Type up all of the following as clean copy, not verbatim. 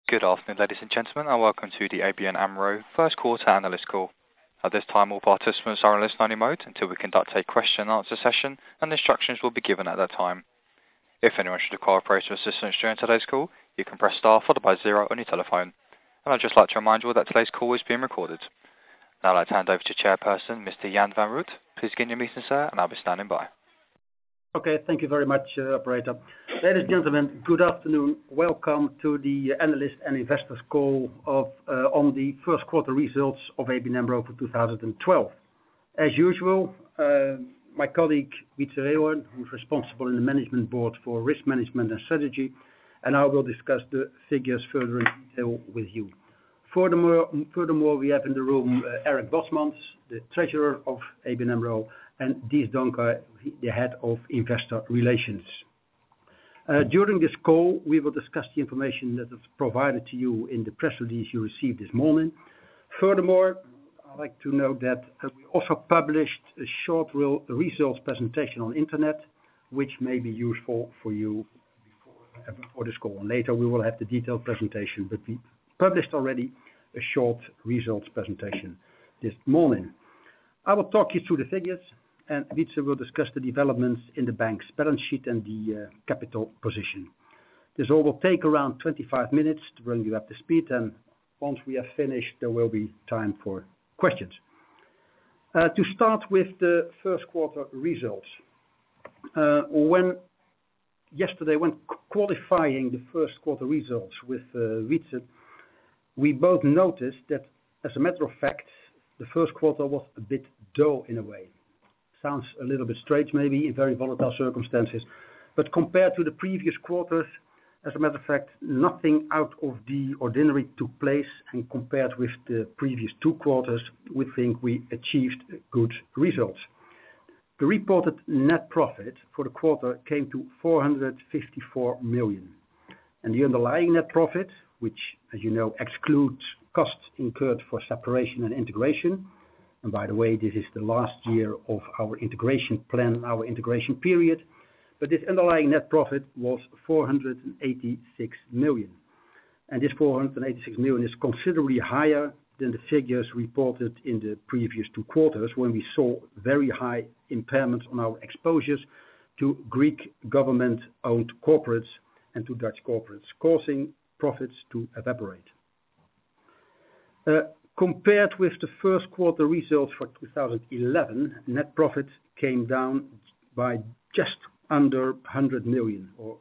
Good afternoon, ladies and gentlemen, and welcome to the ABN AMRO first quarter analyst call. At this time, all participants are in listen-only mode until we conduct a question and answer session, and instructions will be given at that time. If anyone should require operator assistance during today's call, you can press star followed by 0 on your telephone. And I'd just like to remind you all that today's call is being recorded. Now I'd like to hand over to Chairperson, Mr. Jan van Root. Please begin your meeting, sir, and I'll be standing by. Okay, thank you very much, operator. Ladies and gentlemen, good afternoon. Welcome to the analyst and investors call on the first quarter results of ABN AMRO for 2012. As usual, my colleague Wietse Reeuwen, who is responsible in the management board for risk management and strategy, and I will discuss the figures further in detail with you. Furthermore, we have in the room Eric Bosmans, the treasurer of ABN AMRO, and Dies Donker, the head of investor relations. During this call, we will discuss the information that is provided to you in the press release you received this morning. Furthermore, I'd like to note that we also published a short results presentation on internet, which may be useful for you before this call. And later we will have the detailed presentation, but we published already a short results presentation this morning. I will talk you through the figures, and Wietse will discuss the developments in the bank's balance sheet and the capital position. This all will take around 25 minutes to bring you up to speed, and once we have finished, there will be time for questions. To start with the first quarter results. Yesterday, when qualifying the first quarter results with Wietse, we both noticed that, as a matter of fact, the first quarter was a bit dull in a way. Sounds a little bit strange maybe in very volatile circumstances, but compared to the previous quarters, as a matter of fact, nothing out of the ordinary took place, and compared with the previous 2 quarters, we think we achieved good results. The reported net profit for the quarter came to 454 million, and the underlying net profit, which, as you know, excludes costs incurred for separation and integration. And by the way, this is the last year of our integration plan, our integration period. But this underlying net profit was 486 million. And this 486 million is considerably higher than the figures reported in the previous 2 quarters, when we saw very high impairments on our exposures to Greek government-owned corporates and to Dutch corporates, causing profits to evaporate. Compared with the first quarter results for 2011, net profit came down by just under 100 million, or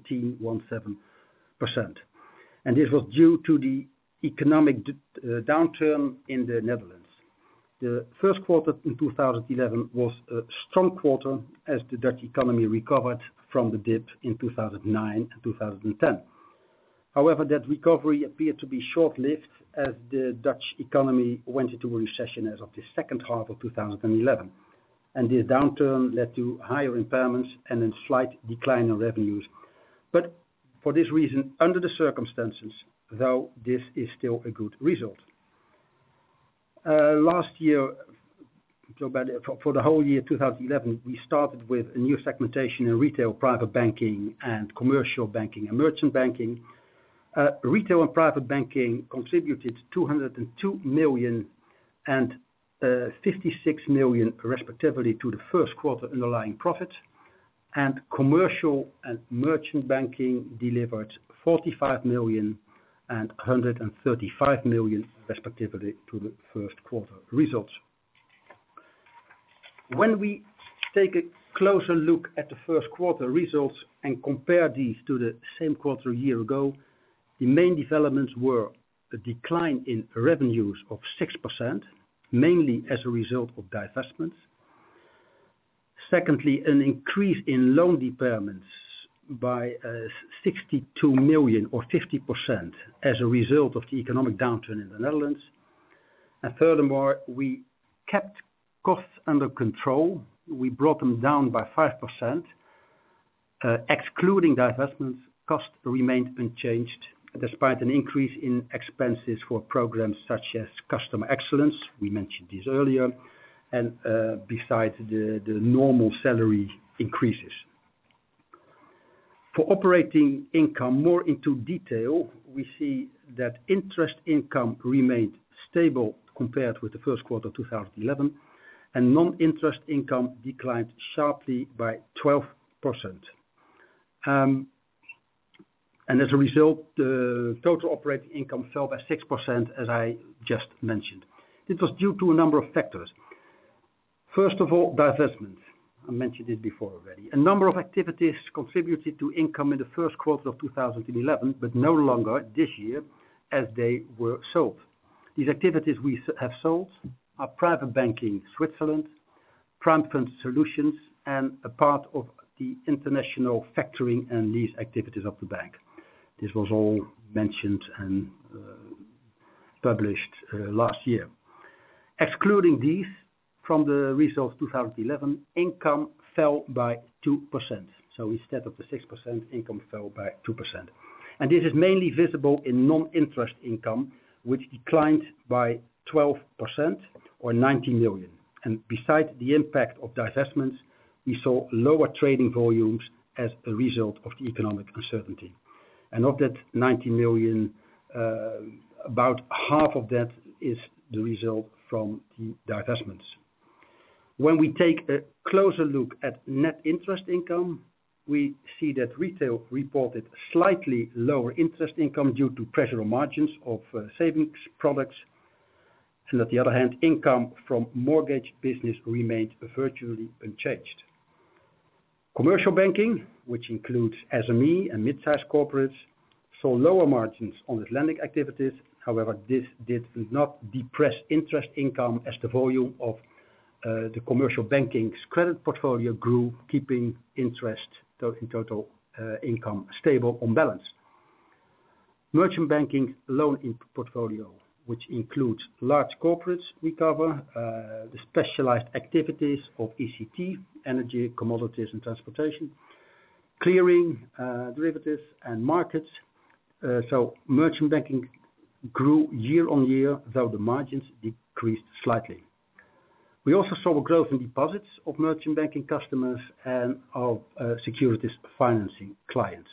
17.17%. And this was due to the economic downturn in the Netherlands. The first quarter in 2011 was a strong quarter as the Dutch economy recovered from the dip in 2009 and 2010. However, that recovery appeared to be short-lived as the Dutch economy went into a recession as of the second half of 2011. And this downturn led to higher impairments and a slight decline in revenues. But for this reason, under the circumstances, though, this is still a good result. Last year, for the whole year 2011, we started with a new segmentation in retail, private banking, and commercial banking and merchant banking. Retail and private banking contributed 202 million and 56 million respectively to the first quarter underlying profit, and commercial and merchant banking delivered 45 million and 135 million respectively to the first quarter results. When we take a closer look at the first quarter results and compare these to the same quarter a year ago, the main developments were a decline in revenues of 6%, mainly as a result of divestments. Secondly, an increase in loan impairments by 62 million or 50% as a result of the economic downturn in the Netherlands. And furthermore, we kept costs under control. We brought them down by 5%. Excluding divestments, costs remained unchanged, despite an increase in expenses for programs such as customer excellence, we mentioned this earlier, and besides the normal salary increases. For operating income, more into detail, we see that interest income remained stable compared with the first quarter of 2011, and non-interest income declined sharply by 12%. And as a result, the total operating income fell by 6%, as I just mentioned. It was due to a number of factors. First of all, divestment. I mentioned it before already. A number of activities contributed to income in the first quarter of 2011, but no longer this year, as they were sold. These activities we have sold are private banking Switzerland, prime fund solutions, and a part of the international factoring and lease activities of the bank. This was all mentioned and published last year. Excluding these from the results 2011, income fell by 2%. So instead of the 6%, income fell by 2%. And this is mainly visible in non-interest income, which declined by 12% or 90 million. And besides the impact of divestments, we saw lower trading volumes as a result of the economic uncertainty. And of that 90 million, about half of that is the result from the divestments. When we take a closer look at net interest income, we see that retail reported slightly lower interest income due to pressure on margins of savings products. And on the other hand, income from mortgage business remained virtually unchanged. Commercial banking, which includes SME and mid-sized corporates, saw lower margins on its lending activities. However, this did not depress interest income as the volume of the commercial banking's credit portfolio grew, keeping interest in total income stable on balance. Merchant banking loan portfolio, which includes large corporates, we cover the specialized activities of ECT, energy, commodities and transportation, clearing, derivatives and markets. So merchant banking grew year on year, though the margins decreased slightly. We also saw a growth in deposits of merchant banking customers and of securities financing clients.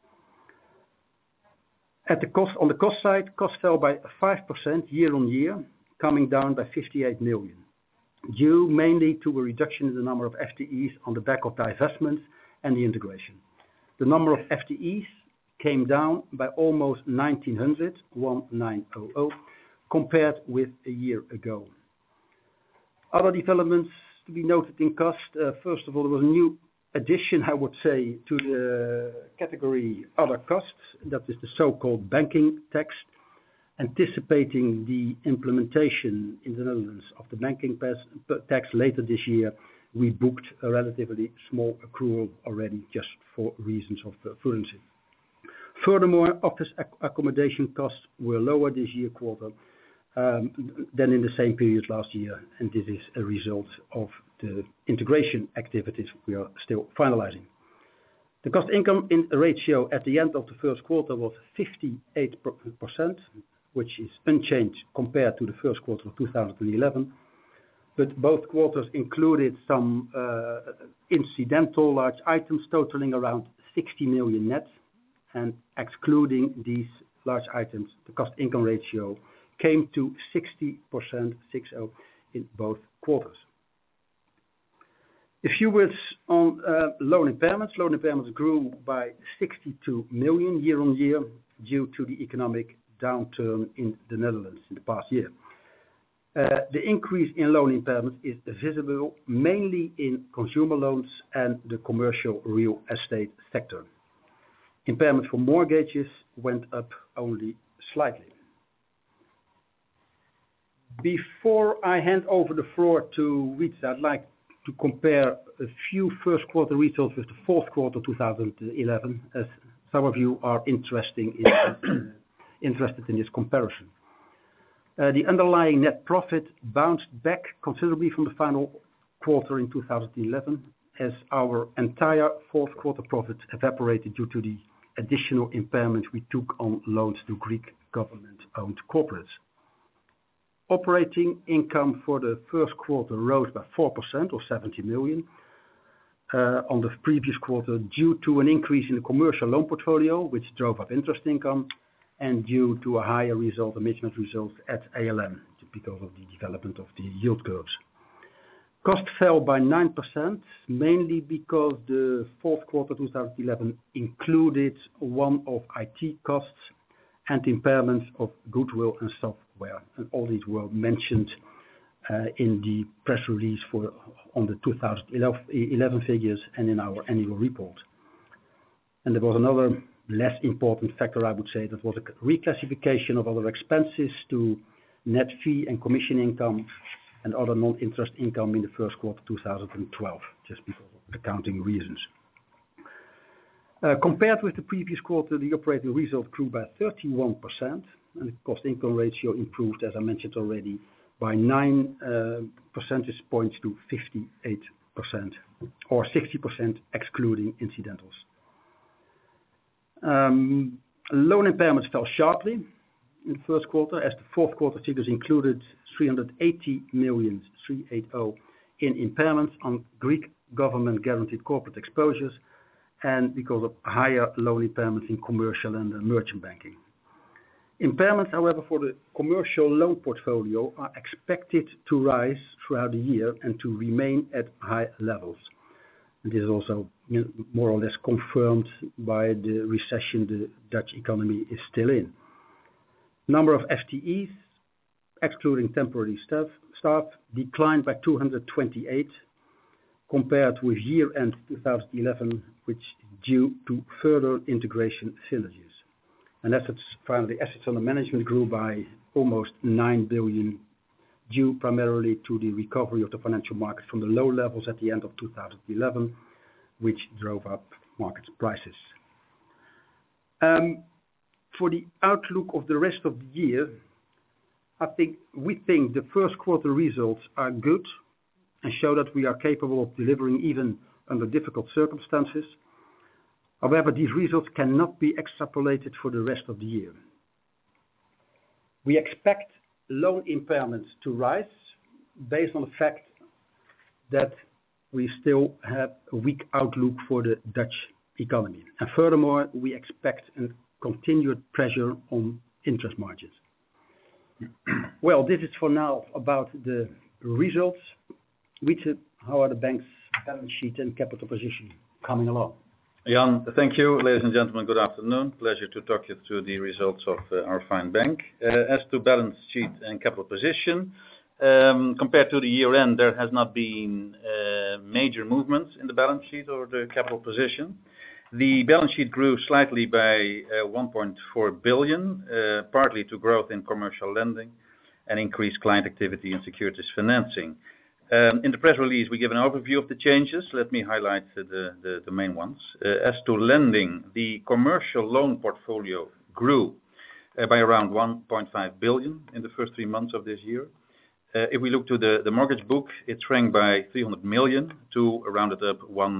On the cost side, costs fell by 5% year on year, coming down by 58 million, due mainly to a reduction in the number of FTEs on the back of divestments and the integration. The number of FTEs came down by almost 1,900, compared with a year ago. Other developments to be noted in cost. First of all, there was a new addition, I would say, to the category other costs. That is the so-called banking tax. Anticipating the implementation in the Netherlands of the banking tax later this year, we booked a relatively small accrual already just for reasons of prudency. Furthermore, office accommodation costs were lower this year quarter than in the same period last year, and this is a result of the integration activities we are still finalizing. The cost income ratio at the end of the first quarter was 58%, which is unchanged compared to the first quarter of 2011. But both quarters included some incidental large items totaling around 60 million net, and excluding these large items, the cost income ratio came to 60%, 60 in both quarters. A few words on loan impairments. Loan impairments grew by 62 million year on year due to the economic downturn in the Netherlands in the past year. The increase in loan impairments is visible mainly in consumer loans and the commercial real estate sector. Impairment for mortgages went up only slightly. Before I hand over the floor to Wietse, I'd like to compare a few first quarter results with the fourth quarter 2011, as some of you are interested in this comparison. The underlying net profit bounced back considerably from the final quarter in 2011, as our entire fourth quarter profit evaporated due to the additional impairment we took on loans to Greek government-owned corporates. Operating income for the first quarter rose by 4% or 70 million. on the previous quarter due to an increase in the commercial loan portfolio, which drove up interest income, and due to a higher result, the management result at ALM, because of the development of the yield curves. Cost fell by 9%, mainly because the fourth quarter 2011 included one-off IT costs and impairments of goodwill and software. And all these were mentioned in the press release on the 2011 figures and in our annual report. And there was another less important factor, I would say, that was a reclassification of other expenses to net fee and commission income and other non-interest income in the first quarter 2012, just because of accounting reasons. Compared with the previous quarter, the operating result grew by 31%, and the cost-income ratio improved, as I mentioned already, by 9 percentage points to 58%, or 60% excluding incidentals. Loan impairments fell sharply in the first quarter, as the fourth quarter figures included 380 million, 380, in impairments on Greek government-guaranteed corporate exposures, and because of higher loan impairments in commercial and merchant banking. Impairments, however, for the commercial loan portfolio are expected to rise throughout the year and to remain at high levels. And this is also more or less confirmed by the recession the Dutch economy is still in. Number of FTEs, excluding temporary staff, declined by 228 compared with year-end 2011, which is due to further integration synergies. And assets under management grew by almost 9 billion, due primarily to the recovery of the financial market from the low levels at the end of 2011, which drove up market prices. For the outlook of the rest of the year, we think the first quarter results are good and show that we are capable of delivering even under difficult circumstances. However, these results cannot be extrapolated for the rest of the year. We expect loan impairments to rise based on the fact that we still have a weak outlook for the Dutch economy. And furthermore, we expect a continued pressure on interest margins. Well, this is for now about the results. Richard, how are the bank's balance sheet and capital position coming along? Jan, thank you. Ladies and gentlemen, good afternoon. Pleasure to talk you through the results of our fine bank. As to balance sheet and capital position, compared to the year end, there has not been major movements in the balance sheet or the capital position. The balance sheet grew slightly by 1.4 billion, partly to growth in commercial lending and increased client activity in securities financing. In the press release, we give an overview of the changes. Let me highlight the main ones. As to lending, the commercial loan portfolio grew by around 1.5 billion in the first 3 months of this year. If we look to the mortgage book, it shrank by 300 million to rounded up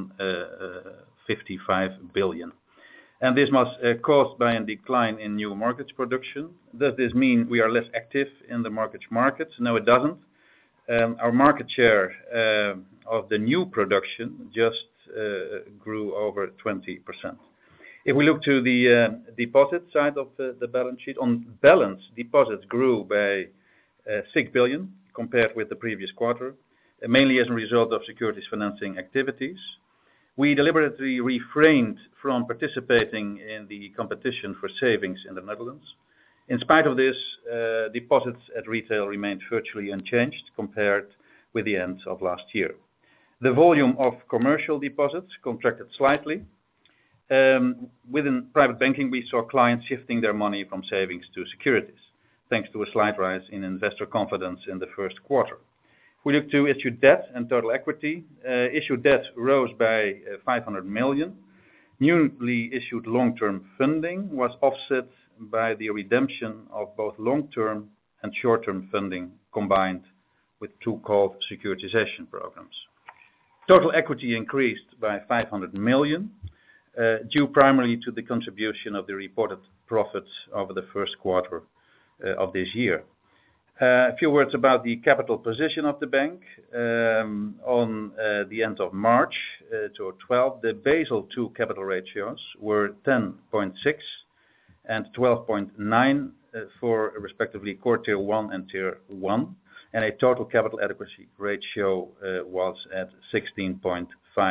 155 billion. And this was caused by a decline in new mortgage production. Does this mean we are less active in the mortgage markets? No, it doesn't. Our market share of the new production just grew over 20%. If we look to the deposit side of the balance sheet, on balance, deposits grew by 6 billion compared with the previous quarter, mainly as a result of securities financing activities. We deliberately refrained from participating in the competition for savings in the Netherlands. In spite of this, deposits at retail remained virtually unchanged compared with the end of last year. The volume of commercial deposits contracted slightly. Within private banking, we saw clients shifting their money from savings to securities, thanks to a slight rise in investor confidence in the first quarter. We look to issued debt and total equity. Issued debt rose by 500 million. Newly issued long-term funding was offset by the redemption of both long-term and short-term funding combined with 2 called securitization programs. Total equity increased by 500 million, due primarily to the contribution of the reported profits over the first quarter of this year. A few words about the capital position of the bank. On the end of March 2012, the Basel II capital ratios were 10.6 and 12.9 for respectively Core Tier 1 and Tier 1, and a total capital adequacy ratio was at 16.5%.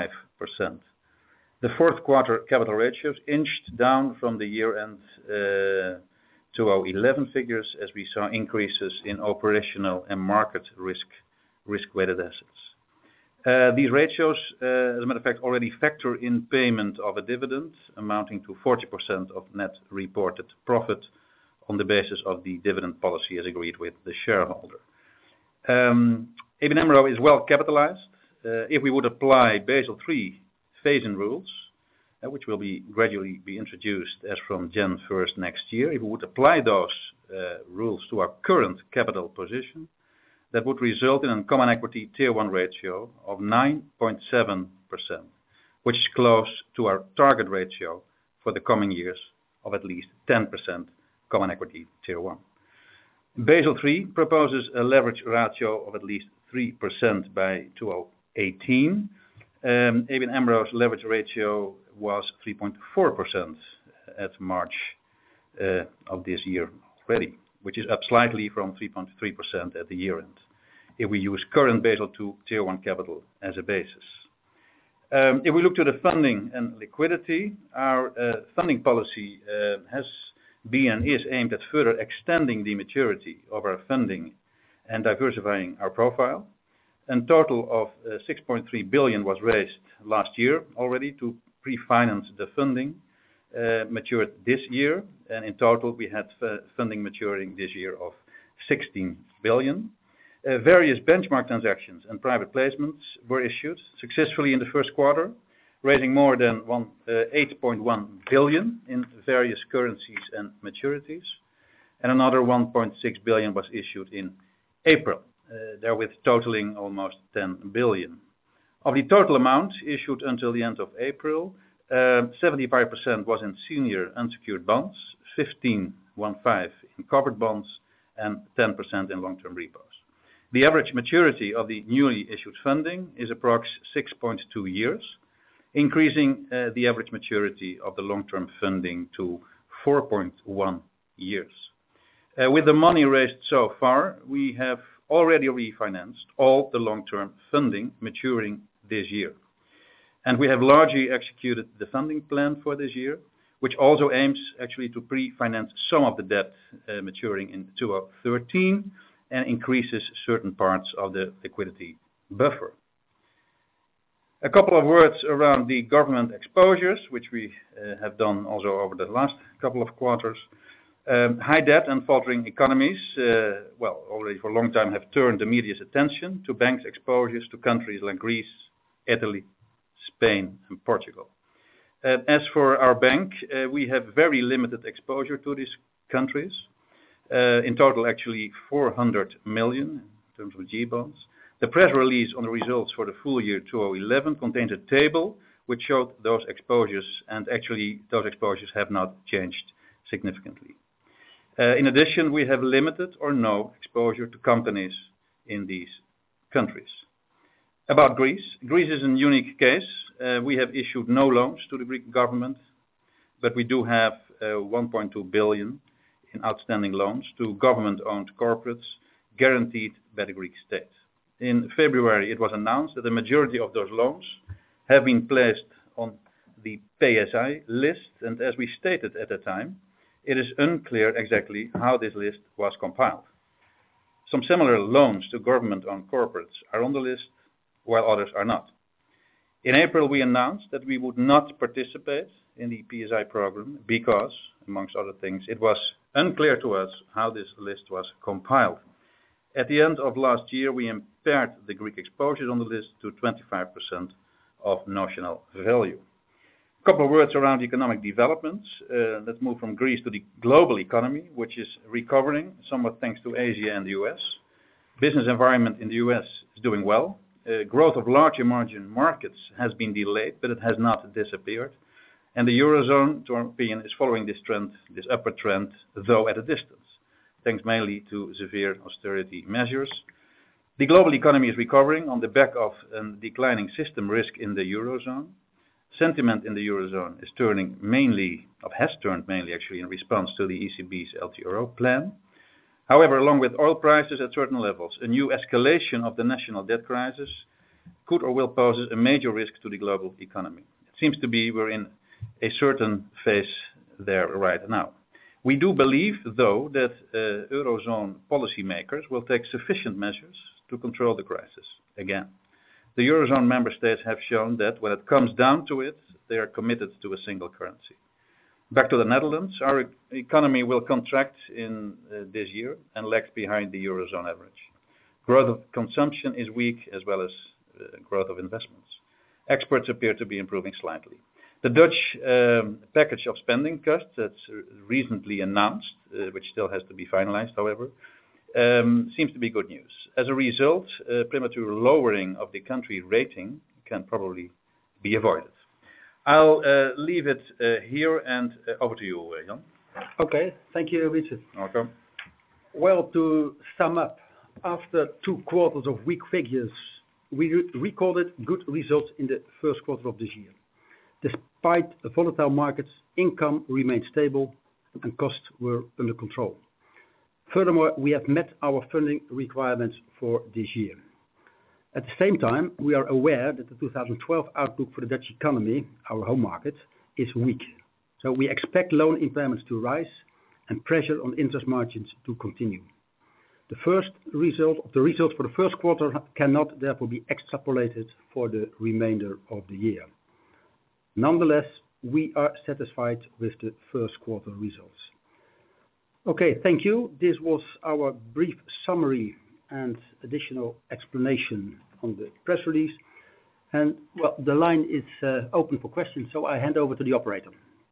The fourth quarter capital ratios inched down from the year-end 2011 figures as we saw increases in operational and market risk-weighted assets. These ratios, as a matter of fact, already factor in payment of a dividend amounting to 40% of net reported profit on the basis of the dividend policy as agreed with the shareholder. ABN AMRO is well capitalized. If we would apply Basel III phase-in rules, which will gradually be introduced as from Jan 1st next year, if we would apply those rules to our current capital position, that would result in a common equity Tier 1 ratio of 9.7%, which is close to our target ratio for the coming years of at least 10% common equity Tier 1. Basel III proposes a leverage ratio of at least 3% by 2018. ABN AMRO's leverage ratio was 3.4% at March of this year already, which is up slightly from 3.3% at the year end, if we use current Basel II Tier 1 capital as a basis. If we look to the funding and liquidity, our funding policy has been and is aimed at further extending the maturity of our funding and diversifying our profile. A total of 6.3 billion was raised last year already to pre-finance the funding matured this year, and in total we had funding maturing this year of 16 billion. Various benchmark transactions and private placements were issued successfully in the first quarter, raising more than 8.1 billion in various currencies and maturities, and another 1.6 billion was issued in April, therewith totaling almost 10 billion. Of the total amount issued until the end of April, 75% was in senior unsecured bonds, 15% in covered bonds, and 10% in long-term repos. The average maturity of the newly issued funding is approx 6.2 years, increasing the average maturity of the long-term funding to 4.1 years. With the money raised so far, we have already refinanced all the long-term funding maturing this year. And we have largely executed the funding plan for this year, which also aims actually to pre-finance some of the debt maturing in 2013 and increases certain parts of the liquidity buffer. A couple of words around the government exposures, which we have done also over the last couple of quarters. High debt and faltering economies, already for a long time have turned the media's attention to banks' exposures to countries like Greece, Italy, Spain, and Portugal. As for our bank, we have very limited exposure to these countries. In total, actually 400 million in terms of G-bonds. The press release on the results for the full year 2011 contains a table which showed those exposures, and actually those exposures have not changed significantly. In addition, we have limited or no exposure to companies in these countries. About Greece. Greece is a unique case. We have issued no loans to the Greek government, but we do have 1.2 billion in outstanding loans to government-owned corporates guaranteed by the Greek state. In February, it was announced that the majority of those loans have been placed on the PSI list, and as we stated at the time, it is unclear exactly how this list was compiled. Some similar loans to government-owned corporates are on the list, while others are not. In April, we announced that we would not participate in the PSI program because, amongst other things, it was unclear to us how this list was compiled. At the end of last year, we impaired the Greek exposures on the list to 25% of notional value. A couple of words around economic developments. Let's move from Greece to the global economy, which is recovering somewhat thanks to Asia and the US. Business environment in the US is doing well. Growth of large emerging markets has been delayed, but it has not disappeared. And the Eurozone, to our opinion, is following this trend, this upward trend, though at a distance. thanks mainly to severe austerity measures. The global economy is recovering on the back of a declining system risk in the Eurozone. Sentiment in the Eurozone has turned mainly actually in response to the ECB's LTRO plan. However, along with oil prices at certain levels, a new escalation of the national debt crisis could or will pose a major risk to the global economy. It seems to be we're in a certain phase there right now. We do believe, though, that Eurozone policymakers will take sufficient measures to control the crisis again. The Eurozone member states have shown that when it comes down to it, they are committed to a single currency. Back to the Netherlands, our economy will contract in this year and lags behind the Eurozone average. Growth of consumption is weak as well as growth of investments. Exports appear to be improving slightly. The Dutch package of spending cuts that's recently announced, which still has to be finalized, however, seems to be good news. As a result, premature lowering of the country rating can probably be avoided. I'll leave it here and over to you, Jan. Okay, thank you, Richard. Welcome. Well, to sum up, after 2 quarters of weak figures, we recorded good results in the first quarter of this year. Despite the volatile markets, income remained stable and costs were under control. Furthermore, we have met our funding requirements for this year. At the same time, we are aware that the 2012 outlook for the Dutch economy, our home market, is weak. So we expect loan impairments to rise and pressure on interest margins to continue. The results for the first quarter cannot therefore be extrapolated for the remainder of the year. Nonetheless, we are satisfied with the first quarter results. Okay, thank you. This was our brief summary and additional explanation on the press release. And well, the line is open for questions, so I hand over to the operator.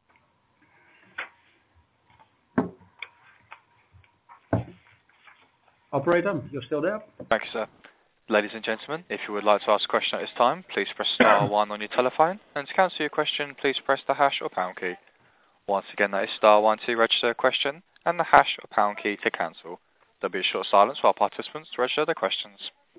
Operator, you're still there? Thank you, sir. Ladies and gentlemen, if you would like to ask a question at this time, please press star 1 on your telephone, and to cancel your question, please press the hash or pound key. Once again, that is star 1 to register a question, and the hash or pound key to cancel. There'll be a short silence while participants register their questions.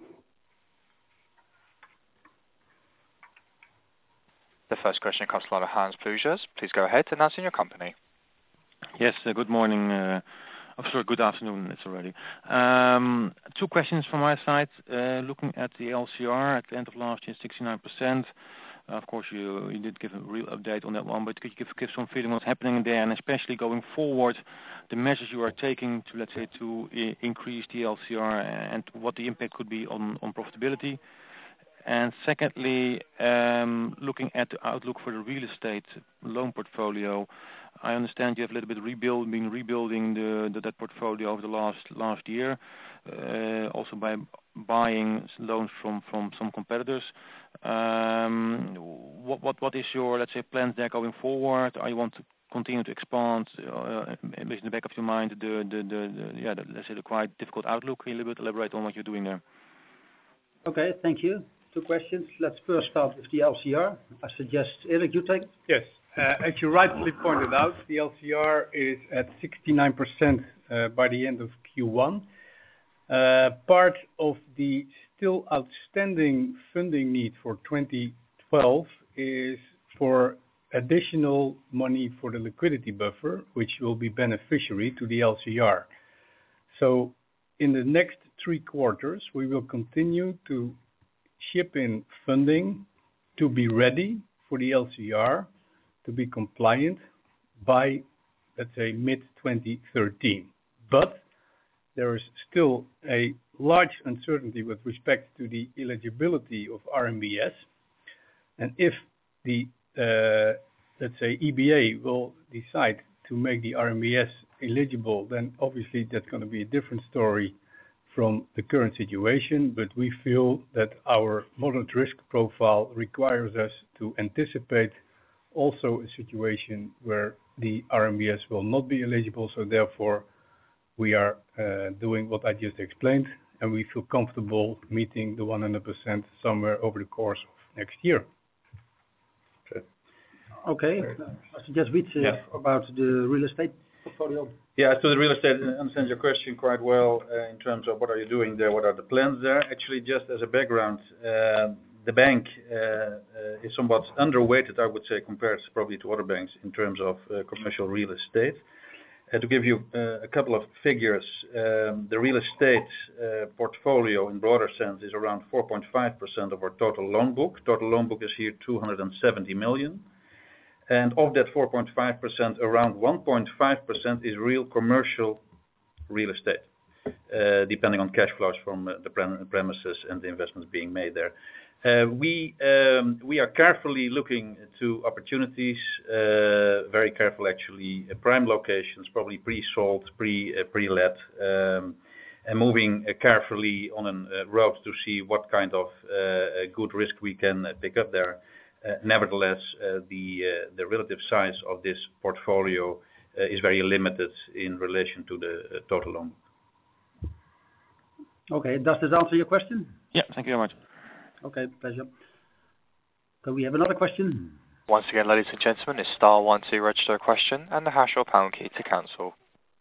The first question comes from Hans Pluijgers. Please go ahead, announcing your company. Yes, good morning. Good afternoon, it's already. 2 questions from my side. Looking at the LCR at the end of last year, 69%. Of course, you did give a real update on that one, but could you give some feeling what's happening there, and especially going forward, the measures you are taking to, let's say, to increase the LCR and what the impact could be on profitability? And secondly, looking at the outlook for the real estate loan portfolio, I understand you have a little bit been rebuilding that portfolio over the last year, also by buying loans from some competitors. What is your, let's say, plans there going forward? Are you want to continue to expand, in the back of your mind, let's say the quite difficult outlook? Can you a little bit elaborate on what you're doing there? Okay, thank you. 2 questions. Let's first start with the LCR. I suggest, Erik, you take it. Yes. As you rightly pointed out, the LCR is at 69% by the end of Q1. Part of the still outstanding funding need for 2012 is for additional money for the liquidity buffer, which will be beneficiary to the LCR. So in the next 3 quarters, we will continue to ship in funding to be ready for the LCR to be compliant by, let's say, mid-2013. But there is still a large uncertainty with respect to the eligibility of RMBS. And if the, let's say, EBA will decide to make the RMBS eligible, then obviously that's going to be a different story from the current situation. But we feel that our moderate risk profile requires us to anticipate also a situation where the RMBS will not be eligible. So therefore, we are doing what I just explained, and we feel comfortable meeting the 100% somewhere over the course of next year. Okay. I suggest Wietse about the real estate. portfolio. Yeah, so the real estate, I understand your question quite well in terms of what are you doing there, what are the plans there. Actually, just as a background, the bank is somewhat underweighted, I would say, compared probably to other banks in terms of commercial real estate. To give you a couple of figures, the real estate portfolio in broader sense is around 4.5% of our total loan book. Total loan book is here 270 million. And of that 4.5%, around 1.5% is real commercial real estate, depending on cash flows from the premises and the investments being made there. We are carefully looking to opportunities, very careful actually, prime locations, probably pre-sold, pre-let, and moving carefully on a road to see what kind of good risk we can pick up there. Nevertheless, the relative size of this portfolio is very limited in relation to the total loan. Okay, does this answer your question? Yeah, thank you very much. Okay, pleasure. Can we have another question? Once again, ladies and gentlemen, it's star 1 to register a question and the hash or pound key to cancel.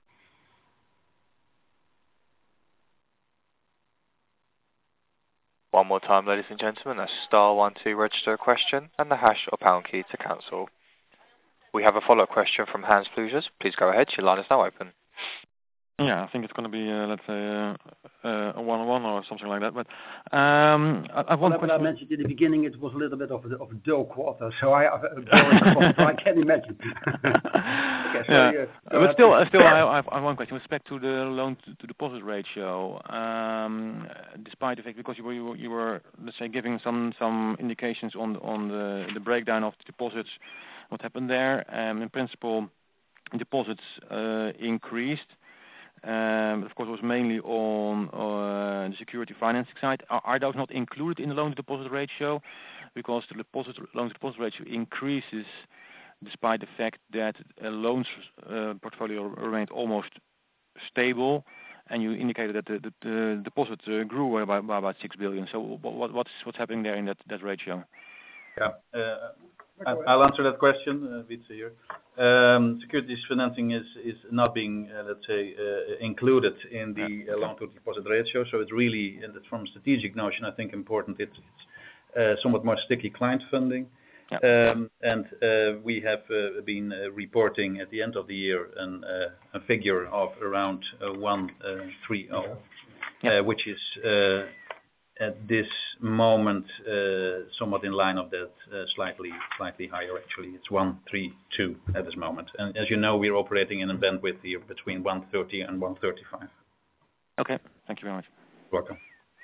One more time, ladies and gentlemen, that's star 1 to register a question and the hash or pound key to cancel. We have a follow-up question from Hans Pluijgers. Please go ahead. Your line is now open. Yeah, I think it's going to be, let's say, a one-on-one or something like that. But I've one question. I mentioned in the beginning it was a little bit of a dull quarter, so I can imagine. Okay, yeah. But still, I have one question with respect to the loan to deposit ratio. Despite the fact, because you were, let's say, giving some indications on the breakdown of the deposits, what happened there. In principle, deposits increased. Of course, it was mainly on the security financing side. Are those not included in the loan-to-deposit ratio? Because the loan-to-deposit ratio increases despite the fact that loans portfolio remained almost stable, and you indicated that the deposit grew by about 6 billion. So what's happening there in that ratio? Yeah. I'll answer that question, Wietse here. Securities financing is not being, let's say, included in the loan-to-deposit ratio. So it's really, from a strategic notion, I think important. It's somewhat more sticky client funding. Yeah. And we have been reporting at the end of the year a figure of around 130, which is at this moment somewhat in line of that, slightly higher actually. It's 132 at this moment. And as you know, we're operating in a bandwidth here between 130 and 135. Okay, thank you very much. Welcome.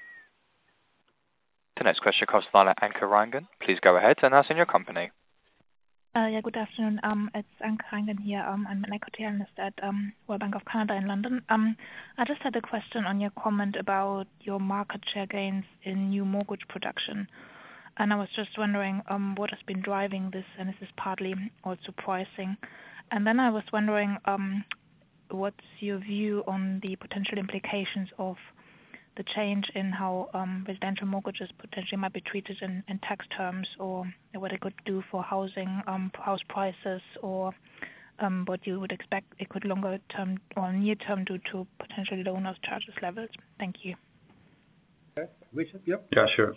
The next question comes from Anke Reingen. Please go ahead and announce your company. Yeah, good afternoon. It's Anke Reingen here. I'm an equity analyst at Royal Bank of Canada in London. I just had a question on your comment about your market share gains in new mortgage production. And I was just wondering what has been driving this, and this is partly also pricing. And then I was wondering what's your view on the potential implications of the change in how residential mortgages potentially might be treated in tax terms, or what it could do for housing, house prices, or what you would expect it could longer term or near term do to potentially loan charges levels. Thank you. Okay, Richard, yep. Yeah, sure.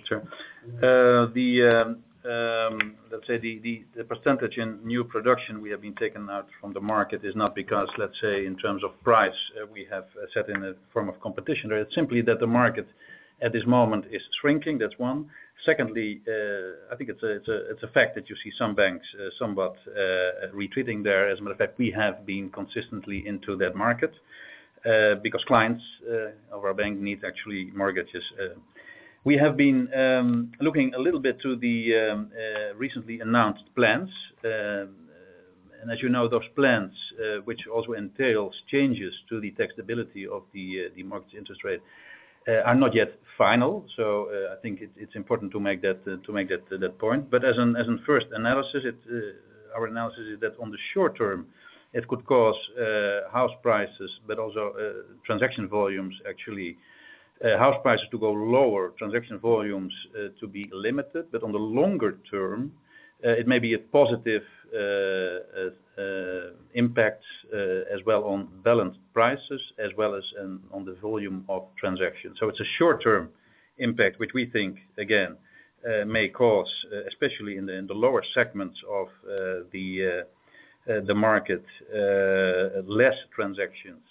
Let's say the percentage in new production we have been taken out from the market is not because, let's say, in terms of price, we have set in a form of competition. It's simply that the market at this moment is shrinking. That's one. Secondly, I think it's a fact that you see some banks somewhat retreating there. As a matter of fact, we have been consistently into that market because clients of our bank need actually mortgages. We have been looking a little bit to the recently announced plans. And as you know, those plans, which also entails changes to the taxability of the mortgage interest rate, are not yet final. So I think it's important to make that point. But as a first analysis, our analysis is that on the short term, it could cause house prices, but also transaction volumes actually. House prices to go lower, transaction volumes to be limited, but on the longer term, it may be a positive impacts as well on balanced prices as well as on the volume of transactions. So it's a short-term impact, which we think, again, may cause, especially in the lower segments of the market, less transactions,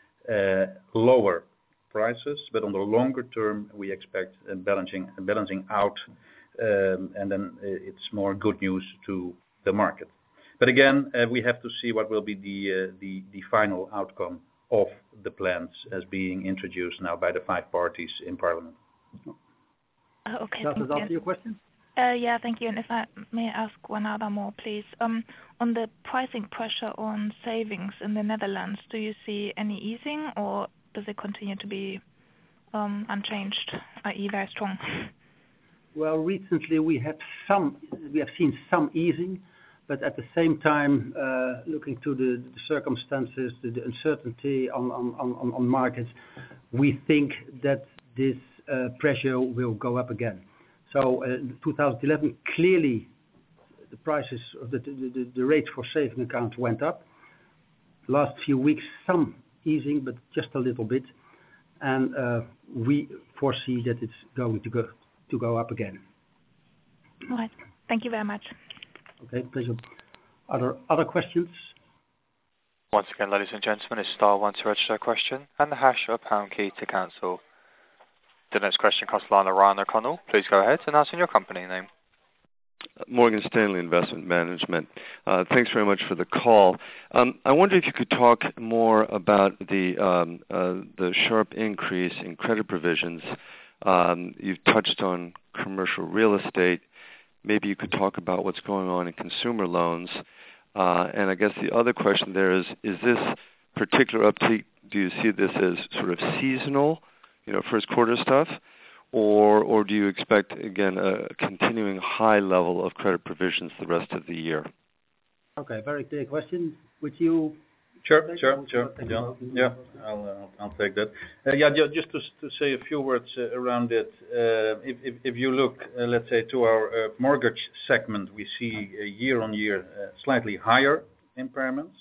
lower prices. But on the longer term, we expect a balancing out, and then it's more good news to the market. But again, we have to see what will be the final outcome of the plans as being introduced now by the 5 parties in Parliament. Okay. Does that answer your question? Yeah, thank you. And if I may ask one other more, please. On the pricing pressure on savings in the Netherlands, do you see any easing, or does it continue to be unchanged, i.e. very strong? Well, recently we have seen some easing, but at the same time, looking to the circumstances, the uncertainty on markets, we think that this pressure will go up again. So 2011, clearly the prices of the rates for saving accounts went up. Last few weeks, some easing, but just a little bit, and we foresee that it's going to go up again. All right. Thank you very much. Okay, pleasure. Other questions? Once again, ladies and gentlemen, it's star 1 to register a question and the hash or pound key to cancel. The next question comes from Ryan O'Connell. Please go ahead, announcing your company name. Morgan Stanley Investment Management. Thanks very much for the call. I wonder if you could talk more about the sharp increase in credit provisions. You've touched on commercial real estate. Maybe you could talk about what's going on in consumer loans. And I guess the other question there is this particular uptick, do you see this as sort of seasonal, first quarter stuff, or do you expect, again, a continuing high level of credit provisions the rest of the year? Okay, very clear question. Would you? Sure. Yeah, I'll take that. Just to say a few words around it. If you look, let's say, to our mortgage segment, we see year on year slightly higher impairments.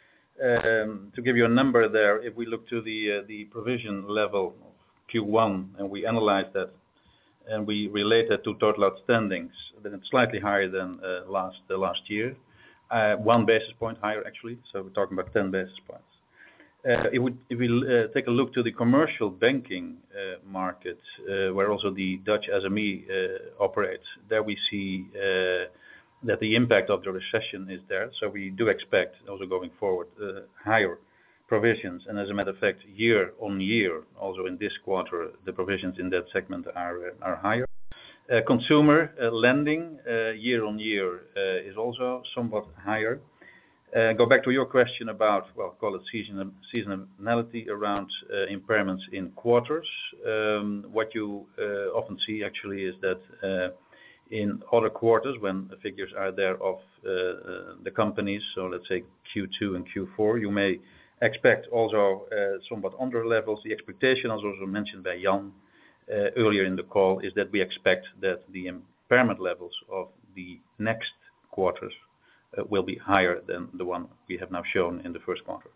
To give you a number there, if we look to the provision level of Q1 and we analyze that and we relate that to total outstandings, then it's slightly higher than the last year. 1 basis point higher, actually. So we're talking about 10 basis points. If we take a look to the commercial banking market, where also the Dutch SME operates, there we see that the impact of the recession is there. So we do expect also going forward higher provisions. And as a matter of fact, year on year, also in this quarter, the provisions in that segment are higher. Consumer lending year on year is also somewhat higher. Go back to your question about, call it seasonality around impairments in quarters. What you often see actually is that in other quarters, when the figures are there of the companies, so let's say Q2 and Q4, you may expect also somewhat under levels. The expectation, as also mentioned by Jan earlier in the call, is that we expect that the impairment levels of the next quarters will be higher than the one we have now shown in the first quarter.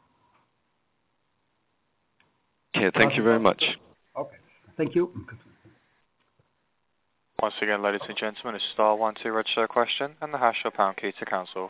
Okay, thank you very much. Okay, thank you. Once again, ladies and gentlemen, it's star 1 to register a question and the hash or pound key to cancel.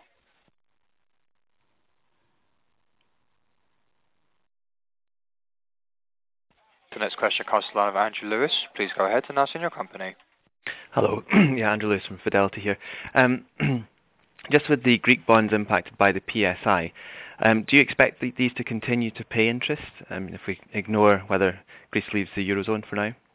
The next question comes from the line of Andrew Lewis. Please go ahead, announcing your company. Hello. Andrew Lewis from Fidelity here. Just with the Greek bonds impacted by the PSI, do you expect these to continue to pay interest if we ignore whether Greece leaves the Eurozone for now?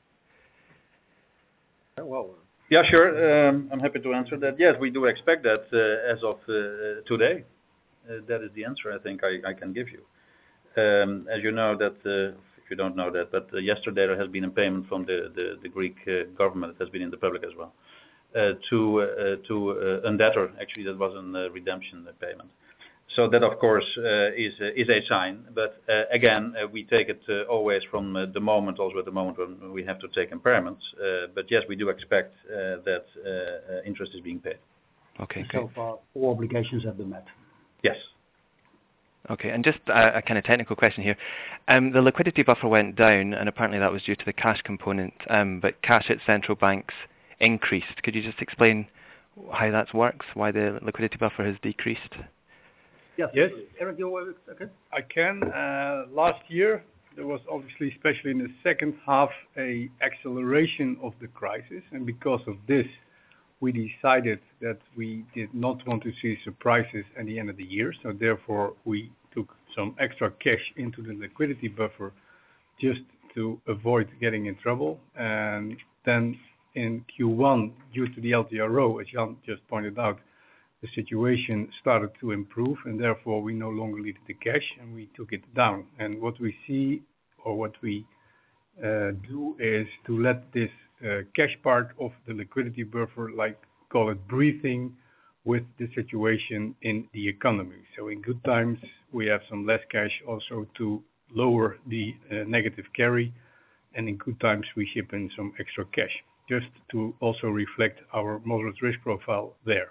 Yeah, sure. I'm happy to answer that. Yes, we do expect that as of today. That is the answer I think I can give you. As you know that, if you don't know that, but yesterday there has been a payment from the Greek government. It has been in the public as well. To a debtor, actually, that was a redemption payment. So that, of course, is a sign. But again, we take it always from the moment when we have to take impairments. But yes, we do expect that interest is being paid. Okay, And great. so far, all obligations have been met. Yes. Okay, and just a kind of technical question here. The liquidity buffer went down, and apparently that was due to the cash component, but cash at central banks increased. Could you just explain how that works, why the liquidity buffer has decreased? Yes. Yes. Eric, you okay? I can. Last year, there was obviously, especially in the second half, a acceleration of the crisis, and because of this, we decided that we did not want to see surprises at the end of the year. So therefore, we took some extra cash into the liquidity buffer just to avoid getting in trouble. And then in Q1, due to the LTRO, as Jan just pointed out, the situation started to improve, and therefore we no longer needed the cash, and we took it down. And what we see, or what we do, is to let this cash part of the liquidity buffer, like call it breathing, with the situation in the economy. So in good times, we have some less cash also to lower the negative carry, and in good times, we ship in some extra cash, just to also reflect our moderate risk profile there.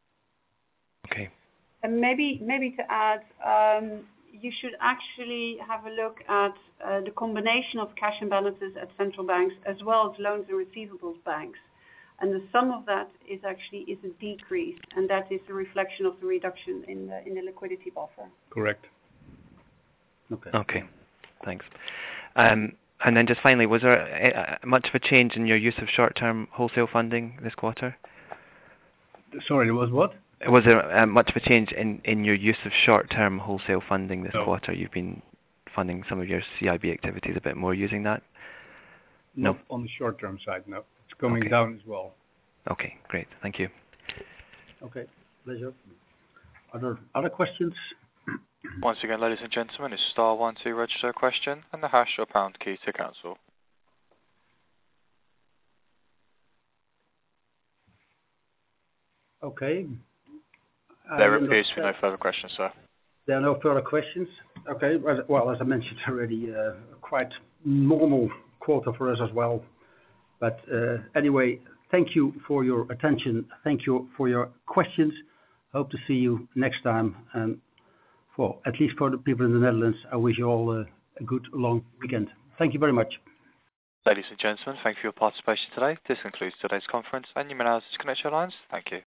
Okay. And maybe to add, you should actually have a look at the combination of cash and balances at central banks as well as loans and receivables banks. And the sum of that is a decrease, and that is a reflection of the reduction in the liquidity buffer. Correct. Okay. Thanks. And then just finally, was there much of a change in your use of short-term wholesale funding this quarter? Sorry, there was what? Was there much of a change in your use of short-term wholesale funding this quarter? You've been funding some of your CIB activities a bit more using that? Not on the short-term side, no. It's coming down as well. Okay, great. Thank you. Okay, pleasure. Other questions? Once again, ladies and gentlemen, it's star 1 to register a question and the hash or pound key to cancel. Okay. There appears to be no further questions, sir. There are no further questions. Okay. Well, as I mentioned already, quite normal quarter for us as well. But anyway, thank you for your attention. Thank you for your questions. Hope to see you next time. And at least for the people in the Netherlands, I wish you all a good long weekend. Thank you very much. Ladies and gentlemen, thank you for your participation today. This concludes today's conference, and you may now disconnect your lines. Thank you.